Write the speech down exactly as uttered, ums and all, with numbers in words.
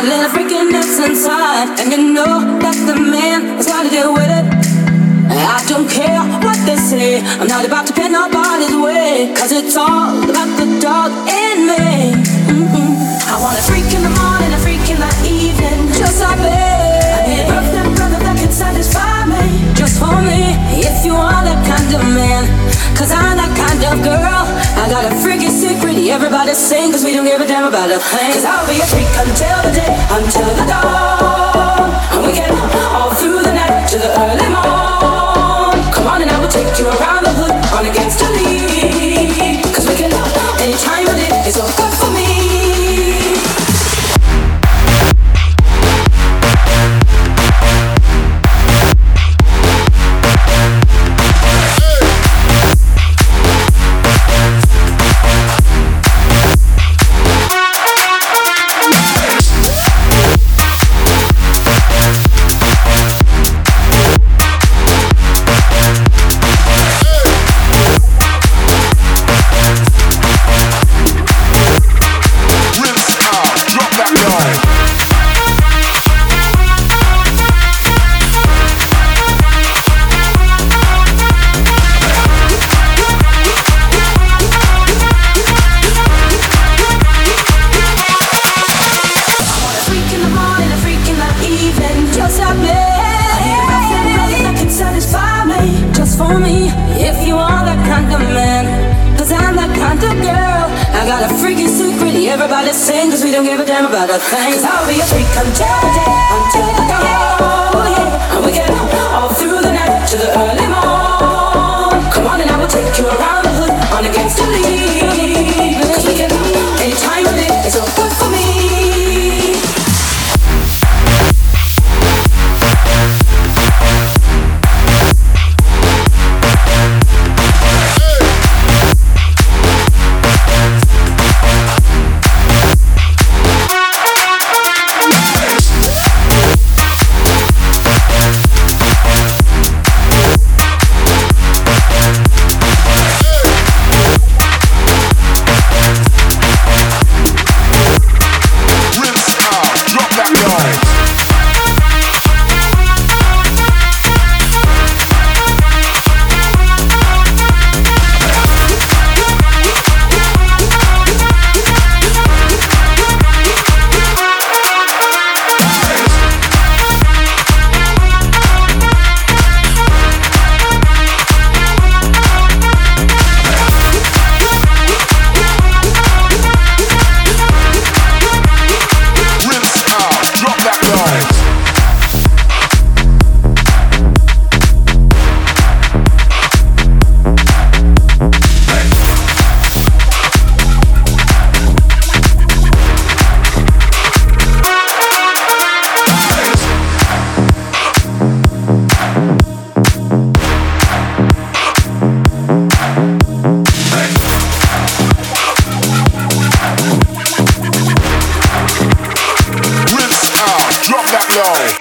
got a little freakiness inside, and you know that the man has got to deal with it. I don't care what they say, I'm not about to pin nobody's way, cause it's all about the dog in me. Mm-hmm. I want a freak in the morning, a freak in the evening, just like me. I need a perfect brother that can satisfy me, just for me. If you are that kind of man, cause I'm that kind of girl. I got a freaky secret, everybody sing, cause we don't give a damn about a thing. Cause I'll be a freak until the day, until the dawn, and we can all through the night to the early morn. Come on and I will take you around the hood on against the lead, cause we can love any time of day, it's all good for me. Everybody sing, cause we don't give a damn about a thing. Cause I'll be a freak until the day, until the dawn, yeah. And we can all through the night to the early morn. Come on and I will take you around the hood on against the lead, cause we can any time of day, it's all good for me. Drop that low.